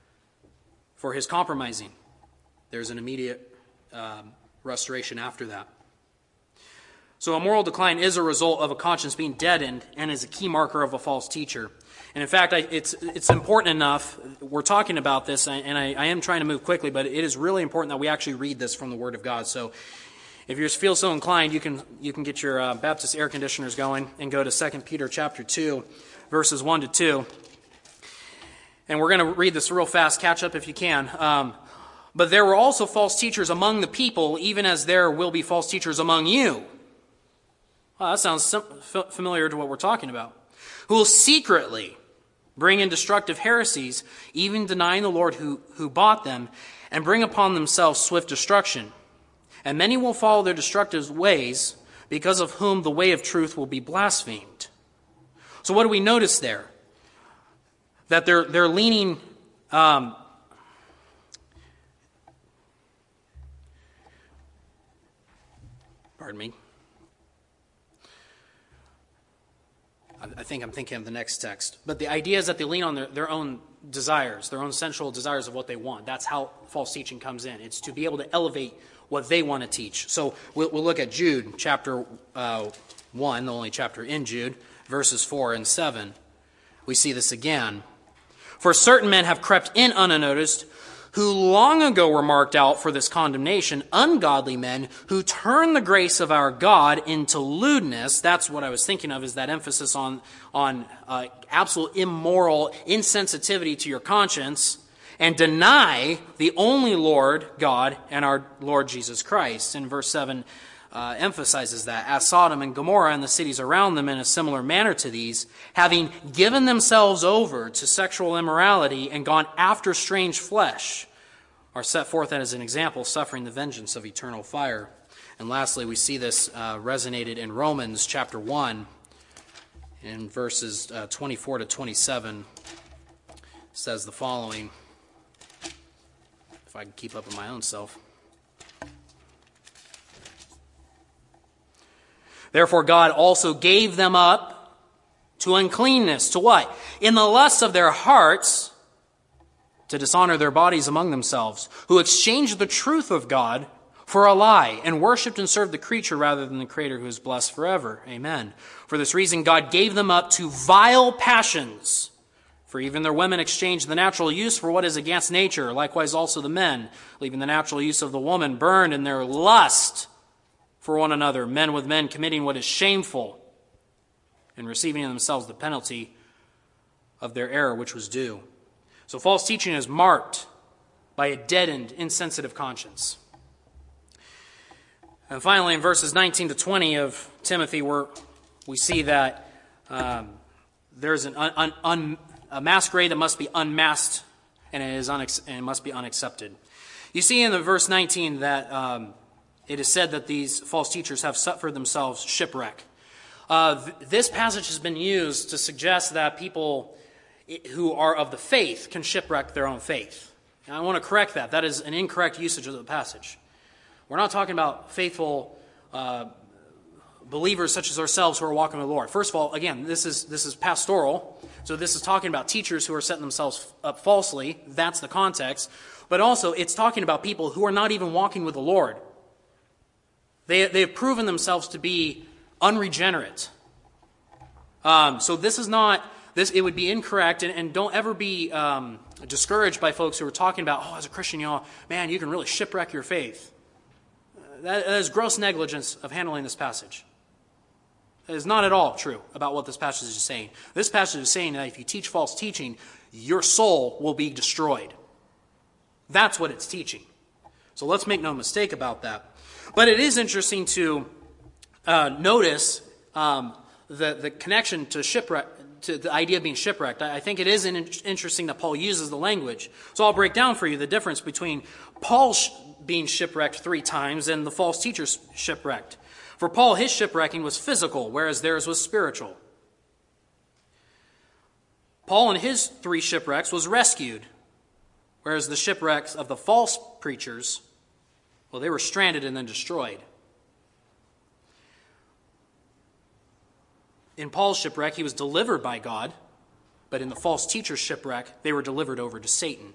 for his compromising. There's an immediate um, restoration after that. So a moral decline is a result of a conscience being deadened and is a key marker of a false teacher. And in fact, I, it's it's important enough, we're talking about this, and I, I am trying to move quickly, but it is really important that we actually read this from the Word of God. So If you feel so inclined, you can you can get your uh, Baptist air conditioners going and go to Second Peter chapter two, verses one to two. And we're going to read this real fast. Catch up if you can. Um, but there were also false teachers among the people, even as there will be false teachers among you. Well, that sounds sim- f- familiar to what we're talking about. Who will secretly bring in destructive heresies, even denying the Lord who, who bought them, and bring upon themselves swift destruction. And many will follow their destructive ways, because of whom the way of truth will be blasphemed. So what do we notice there? That they're they're leaning um, pardon me. I, I think I'm thinking of the next text. But the idea is that they lean on their, their own desires, their own sensual desires of what they want. That's how false teaching comes in. It's to be able to elevate what they want to teach. So we'll, we'll look at Jude, chapter uh, one, the only chapter in Jude, verses four and seven. We see this again. For certain men have crept in unnoticed, who long ago were marked out for this condemnation, ungodly men who turn the grace of our God into lewdness. That's what I was thinking of, is that emphasis on, on uh, absolute immoral insensitivity to your conscience, and deny the only Lord God and our Lord Jesus Christ. And verse seven uh, emphasizes that. As Sodom and Gomorrah and the cities around them in a similar manner to these, having given themselves over to sexual immorality and gone after strange flesh, are set forth as an example, suffering the vengeance of eternal fire. And lastly, we see this uh, resonated in Romans chapter one, in verses uh, twenty-four to twenty-seven, says the following. If I can keep up with my own self. Therefore God also gave them up to uncleanness. To what? In the lusts of their hearts, to dishonor their bodies among themselves, who exchanged the truth of God for a lie, and worshipped and served the creature rather than the Creator, who is blessed forever. Amen. For this reason God gave them up to vile passions. For even their women exchanged the natural use for what is against nature. Likewise also the men, leaving the natural use of the woman, burned in their lust for one another, men with men committing what is shameful, and receiving in themselves the penalty of their error which was due. So false teaching is marked by a deadened, insensitive conscience. And finally, in verses nineteen to twenty of Timothy, where we see that um, there's an un, un, un, a masquerade that must be unmasked, and it is unex- and it must be unaccepted. You see in the verse nineteen that um, it is said that these false teachers have suffered themselves shipwreck. Uh, th- this passage has been used to suggest that people who are of the faith can shipwreck their own faith. And I want to correct that. That is an incorrect usage of the passage. We're not talking about faithful uh, believers such as ourselves who are walking with the Lord. First of all, again, this is this is pastoral. So this is talking about teachers who are setting themselves up falsely. That's the context. But also, it's talking about people who are not even walking with the Lord. They, they have proven themselves to be unregenerate. Um, so this is not, this. It would be incorrect, and, and don't ever be um, discouraged by folks who are talking about, oh, as a Christian, you know, man, you can really shipwreck your faith. Uh, that, that is gross negligence of handling this passage. That is not at all true about what this passage is saying. This passage is saying that if you teach false teaching, your soul will be destroyed. That's what it's teaching. So let's make no mistake about that. But it is interesting to uh, notice um, the, the connection to shipwreck, to the idea of being shipwrecked. I, I think it is in, interesting that Paul uses the language. So I'll break down for you the difference between Paul sh- being shipwrecked three times and the false teachers shipwrecked. For Paul, his shipwrecking was physical, whereas theirs was spiritual. Paul, in his three shipwrecks, was rescued, whereas the shipwrecks of the false preachers, well, they were stranded and then destroyed. In Paul's shipwreck, he was delivered by God, but in the false teacher's shipwreck, they were delivered over to Satan.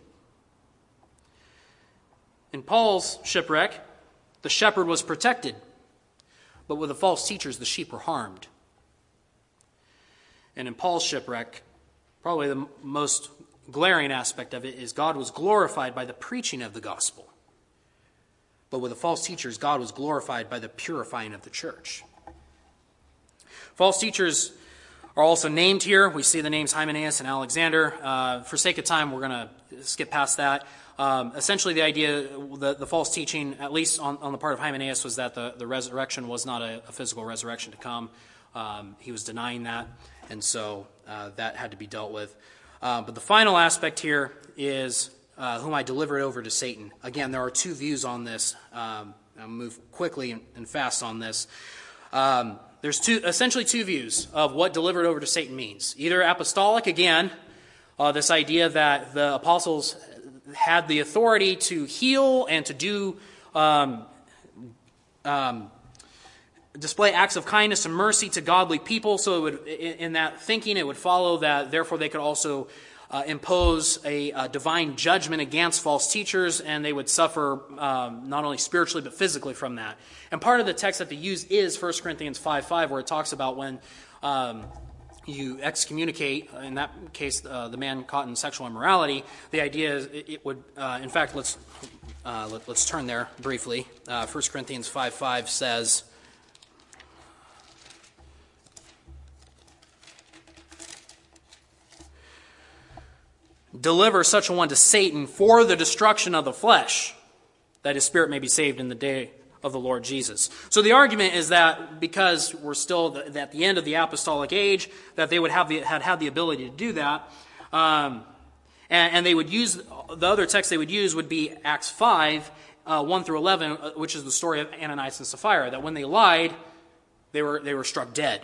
In Paul's shipwreck, the shepherd was protected, but with the false teachers, the sheep were harmed. And in Paul's shipwreck, probably the most glaring aspect of it is God was glorified by the preaching of the gospel. But with the false teachers, God was glorified by the purifying of the church. False teachers are also named here. We see the names Hymenaeus and Alexander. Uh, for sake of time, we're going to skip past that. Um, essentially, the idea, the, the false teaching, at least on, on the part of Hymenaeus, was that the, the resurrection was not a, a physical resurrection to come. Um, he was denying that, and so uh, that had to be dealt with. Uh, but the final aspect here is uh, whom I delivered over to Satan. Again, there are two views on this. Um, I'll move quickly and, and fast on this. Um, there's two, essentially two views of what delivered over to Satan means. Either apostolic, again, uh, this idea that the apostles had the authority to heal and to do um, um, display acts of kindness and mercy to godly people. So it would, in that thinking, it would follow that therefore they could also uh, impose a, a divine judgment against false teachers, and they would suffer um, not only spiritually but physically from that. And part of the text that they use is First Corinthians five five, where it talks about when um, you excommunicate, in that case, uh, the man caught in sexual immorality. The idea is it, it would, uh, in fact, let's uh, let, let's turn there briefly. Uh, First Corinthians five five says, "Deliver such a one to Satan for the destruction of the flesh, that his spirit may be saved in the day of the Lord Jesus." So the argument is that because we're still at the end of the apostolic age, that they would have the, had had the ability to do that. Um, and, and they would use, the other text they would use would be Acts five, uh, one through eleven, which is the story of Ananias and Sapphira, that when they lied, they were, they were struck dead.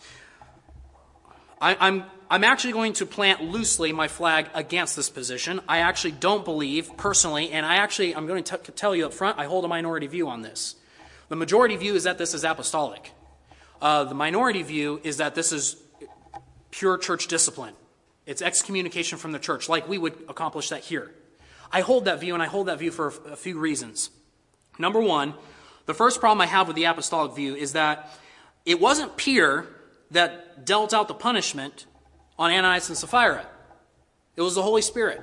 I, I'm I'm actually going to plant loosely my flag against this position. I actually don't believe, personally, and I actually, I'm going to t- tell you up front, I hold a minority view on this. The majority view is that this is apostolic. Uh, the minority view is that this is pure church discipline. It's excommunication from the church, like we would accomplish that here. I hold that view, and I hold that view for a, a few reasons. Number one, the first problem I have with the apostolic view is that it wasn't Peter that dealt out the punishment on Ananias and Sapphira. It was the Holy Spirit.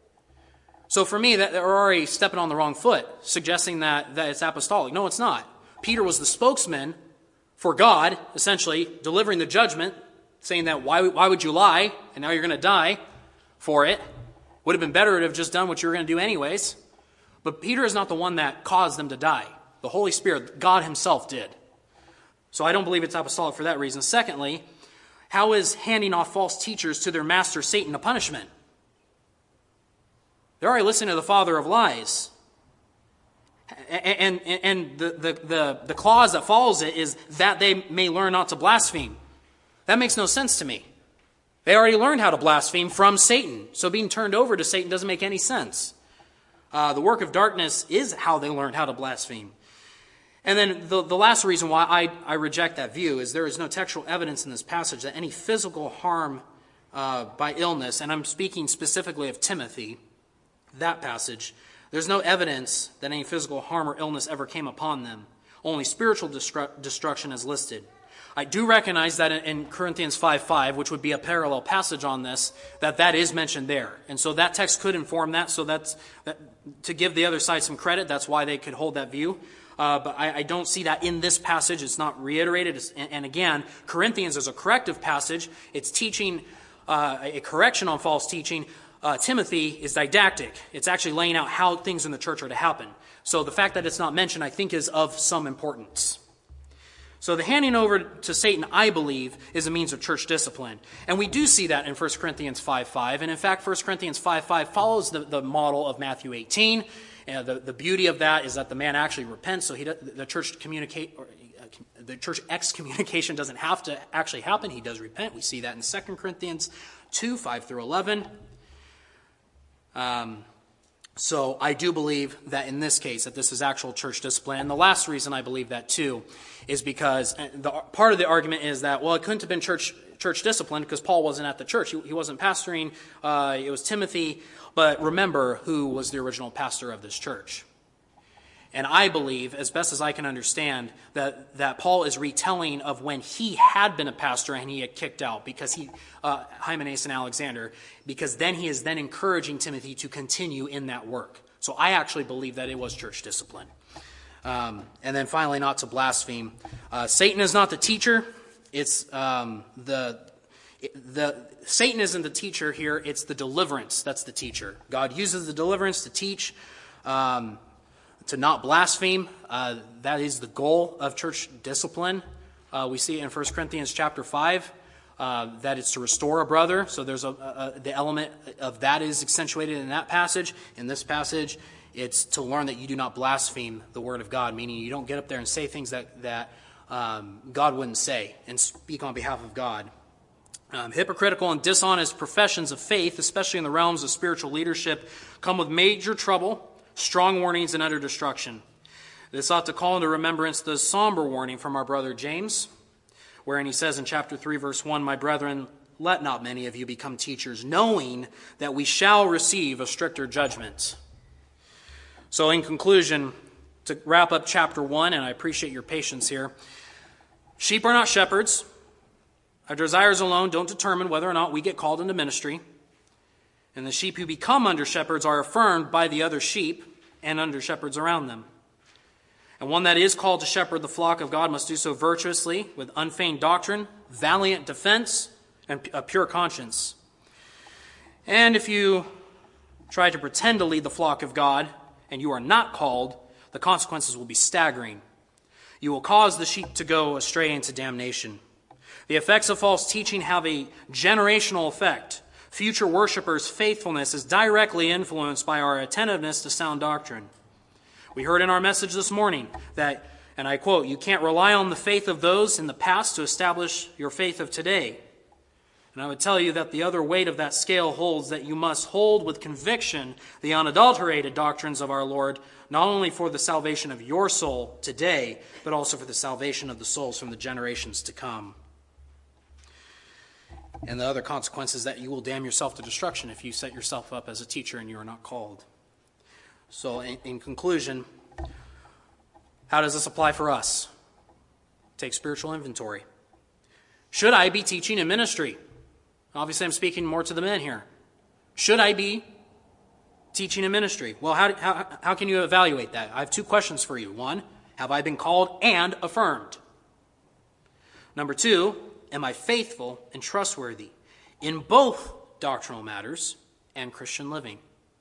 So for me, that they're already stepping on the wrong foot, suggesting that, that it's apostolic. No, it's not. Peter was the spokesman for God, essentially, delivering the judgment, saying that why, why would you lie, and now you're going to die for it. Would have been better to have just done what you were going to do anyways. But Peter is not the one that caused them to die. The Holy Spirit, God himself did. So I don't believe it's apostolic for that reason. Secondly, how is handing off false teachers to their master Satan a punishment? They're already listening to the father of lies. And, and, and the, the, the, the clause that follows it is that they may learn not to blaspheme. That makes no sense to me. They already learned how to blaspheme from Satan. So being turned over to Satan doesn't make any sense. Uh, the work of darkness is how they learned how to blaspheme. And then the, the last reason why I, I reject that view is there is no textual evidence in this passage that any physical harm uh, by illness, and I'm speaking specifically of Timothy, that passage, there's no evidence that any physical harm or illness ever came upon them. Only spiritual destru- destruction is listed. I do recognize that in, in Corinthians five five, which would be a parallel passage on this, that that is mentioned there. And so that text could inform that, so that's that, to give the other side some credit, that's why they could hold that view. Uh, but I, I don't see that in this passage. It's not reiterated. It's, and, and again, Corinthians is a corrective passage. It's teaching uh, a correction on false teaching. Uh, Timothy is didactic. It's actually laying out how things in the church are to happen. So the fact that it's not mentioned, I think, is of some importance. So the handing over to Satan, I believe, is a means of church discipline. And we do see that in First Corinthians five five. And in fact, First Corinthians five five follows the, the model of Matthew eighteen. And the, the beauty of that is that the man actually repents, so he the church communicate or uh, the church excommunication doesn't have to actually happen. He does repent. We see that in Second Corinthians two, five through eleven. Um, so I do believe that in this case that this is actual church discipline. And the last reason I believe that too is because the part of the argument is that, well, it couldn't have been church church discipline because Paul wasn't at the church. He, he wasn't pastoring. Uh, it was Timothy. But remember who was the original pastor of this church. And I believe, as best as I can understand, that, that Paul is retelling of when he had been a pastor and he had kicked out because he, uh, Hymenaeus and Alexander, because then he is then encouraging Timothy to continue in that work. So I actually believe that it was church discipline. Um, and then finally, not to blaspheme. Uh, Satan is not the teacher. It's um, the the Satan isn't the teacher here. It's the deliverance that's the teacher. God uses the deliverance to teach, um, to not blaspheme. Uh, that is the goal of church discipline. Uh, we see it in First Corinthians chapter five. Uh, that it's to restore a brother. So there's a, a, the element of that is accentuated in that passage. In this passage, it's to learn that you do not blaspheme the word of God, meaning you don't get up there and say things that, that um, God wouldn't say and speak on behalf of God. Um, hypocritical and dishonest professions of faith, especially in the realms of spiritual leadership, come with major trouble, strong warnings, and utter destruction. This ought to call into remembrance the somber warning from our brother James, wherein he says in chapter three, verse one, "My brethren, let not many of you become teachers, knowing that we shall receive a stricter judgment." So in conclusion, to wrap up chapter one, and I appreciate your patience here, sheep are not shepherds. Our desires alone don't determine whether or not we get called into ministry. And the sheep who become under shepherds are affirmed by the other sheep and under shepherds around them. And one that is called to shepherd the flock of God must do so virtuously, with unfeigned doctrine, valiant defense, and a pure conscience. And if you try to pretend to lead the flock of God and you are not called, the consequences will be staggering. You will cause the sheep to go astray into damnation. The effects of false teaching have a generational effect. Future worshipers' faithfulness is directly influenced by our attentiveness to sound doctrine. We heard in our message this morning that, and I quote, "You can't rely on the faith of those in the past to establish your faith of today." And I would tell you that the other weight of that scale holds that you must hold with conviction the unadulterated doctrines of our Lord, not only for the salvation of your soul today, but also for the salvation of the souls from the generations to come. And the other consequence is that you will damn yourself to destruction if you set yourself up as a teacher and you are not called. So in, in conclusion, how does this apply for us? Take spiritual inventory. Should I be teaching in ministry? Obviously, I'm speaking more to the men here. Should I be teaching in ministry? Well, how, how, how can you evaluate that? I have two questions for you. One, have I been called and affirmed? Number two, am I faithful and trustworthy in both doctrinal matters and Christian living?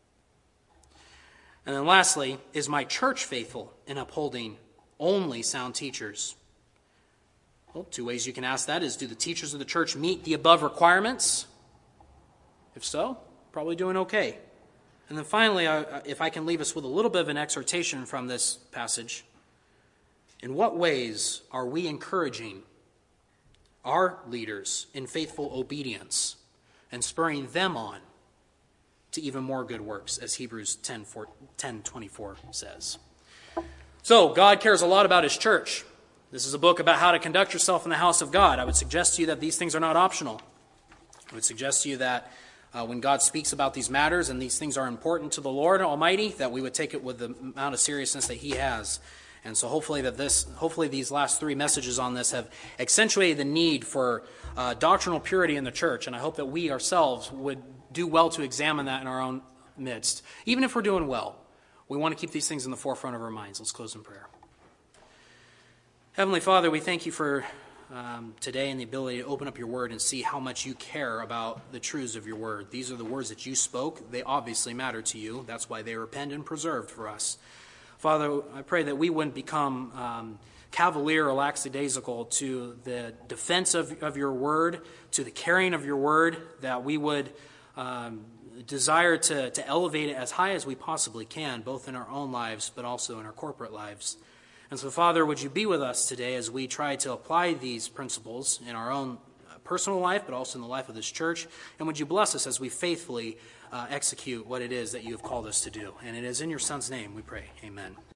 And then lastly, is my church faithful in upholding only sound teachers? Well, two ways you can ask that is, do the teachers of the church meet the above requirements? If so, probably doing okay. And then finally, if I can leave us with a little bit of an exhortation from this passage, in what ways are we encouraging our leaders in faithful obedience and spurring them on to even more good works, as Hebrews ten twenty-four says? So, God cares a lot about his church. This is a book about how to conduct yourself in the house of God. I would suggest to you that these things are not optional. I would suggest to you that uh, when God speaks about these matters and these things are important to the Lord Almighty, that we would take it with the amount of seriousness that he has. And so hopefully that this, hopefully these last three messages on this have accentuated the need for uh, doctrinal purity in the church. And I hope that we ourselves would do well to examine that in our own midst. Even if we're doing well, we want to keep these things in the forefront of our minds. Let's close in prayer. Heavenly Father, we thank you for um, today and the ability to open up your word and see how much you care about the truths of your word. These are the words that you spoke. They obviously matter to you. That's why they were penned and preserved for us. Father, I pray that we wouldn't become um, cavalier or lackadaisical to the defense of, of your word, to the carrying of your word, that we would um, desire to, to elevate it as high as we possibly can, both in our own lives but also in our corporate lives. And so, Father, would you be with us today as we try to apply these principles in our own personal life, but also in the life of this church? And would you bless us as we faithfully uh, execute what it is that you have called us to do? And it is in your Son's name we pray. Amen.